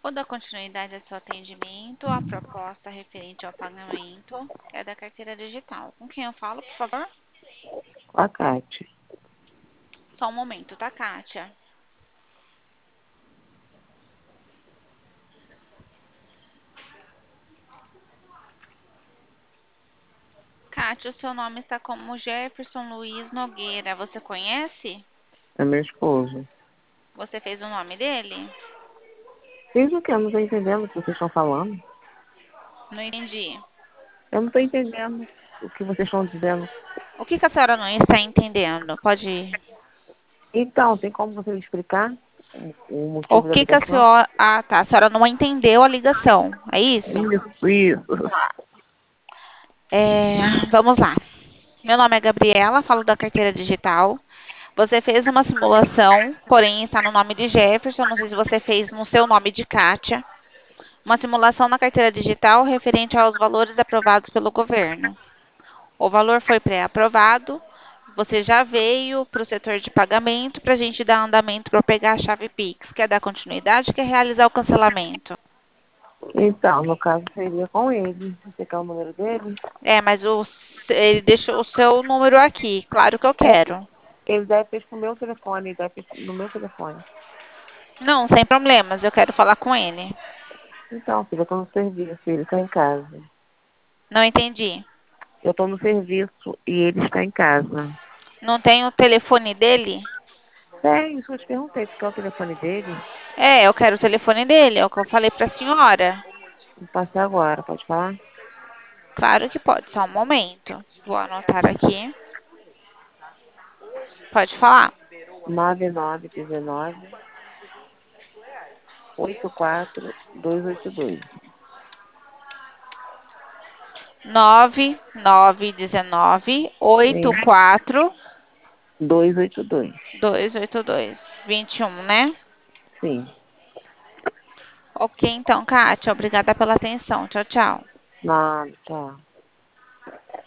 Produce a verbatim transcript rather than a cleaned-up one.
Vou dar continuidade ao seu atendimento. A proposta referente ao pagamento é da carteira digital. Com quem eu falo, por favor? Com a Cátia. Só um momento, tá, Kátia? Kátia, o seu nome está como Jefferson Luiz Nogueira. Você conhece? É meu esposo. Você fez o nome dele? Fiz o que? Eu não tô entendendo o que vocês estão falando. Não entendi. Eu não tô entendendo o que vocês estão dizendo. O que que a senhora não está entendendo? Pode. Então, tem como você me explicar o, o O motivo da que que a ligação? senhora. Ah, tá. A senhora não entendeu a ligação. É isso? Isso, isso. É, vamos lá. Meu nome é Gabriela, falo da carteira digital. Você fez uma simulação, porém está no nome de Jefferson. Não sei se você fez no seu nome de Kátia. Uma simulação na carteira digital referente aos valores aprovados pelo governo. O valor foi pré-aprovado. Você já veio para o setor de pagamento para a gente dar andamento para pegar a chave Pix. Quer dar continuidade? Quer realizar o cancelamento? Então, no caso, seria com ele. Você quer o número dele? É, mas o, ele deixou o seu número aqui. Claro que eu É, quero. ele deve ter pro meu telefone, ele deve ter no meu telefone. Não, sem problemas. Eu quero falar com ele. Então, filho, eu tô no serviço, ele está em casa. Não entendi. Eu tô no serviço e ele está em casa. Não tem o telefone dele? É isso, eu te perguntei, tu quer o telefone dele? É, eu quero o telefone dele. É o que eu falei para a senhora. Vou passar agora, pode falar? Claro que pode. Só um momento. Vou anotar aqui. Pode falar. nove nove um nove, oito quatro dois oito dois. nove nove um nove Sim, oito quatro dois oito dois. dois oito dois vinte e um, né? Sim. Ok, então, Kátia, obrigada pela atenção. Tchau, tchau. Nada, tchau.